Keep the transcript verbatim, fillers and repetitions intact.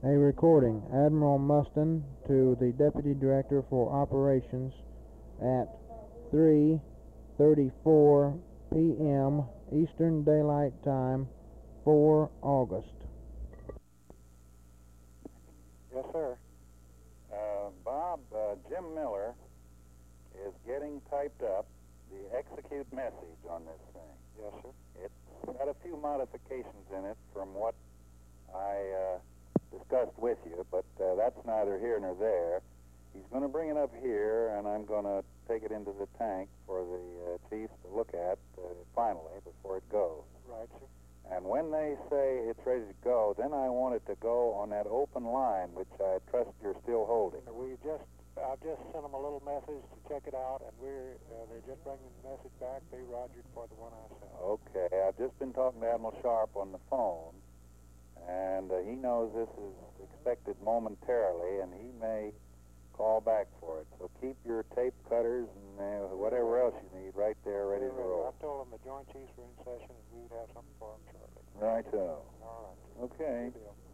A recording. Admiral Mustin to the Deputy Director for Operations at three thirty-four p m Eastern Daylight Time, four August. Yes, sir. Uh, Bob, uh, Jim Miller is getting typed up the execute message on this thing. Yes, sir. It's got a few modifications in it from what I uh, discussed with you, but uh, that's neither here nor there. He's going to bring it up here, and I'm going to take it into the tank for the uh, chief to look at uh, finally before it goes. Right, sir. And when they say it's ready to go, then I want it to go on that open line, which I trust you're still holding. We just, I've just sent them a little message to check it out, and we're, uh, they're just bringing the message back. They rogered for the one I sent. Okay, I've just been talking to Admiral Sharp on the phone, and uh, he knows this is expected momentarily, and he may call back for it. So keep your tape cutters and uh, whatever else you need right there ready to roll. I told them the Joint Chiefs were in session, and we would have something for them shortly. Right so. All right. Okay. Good deal.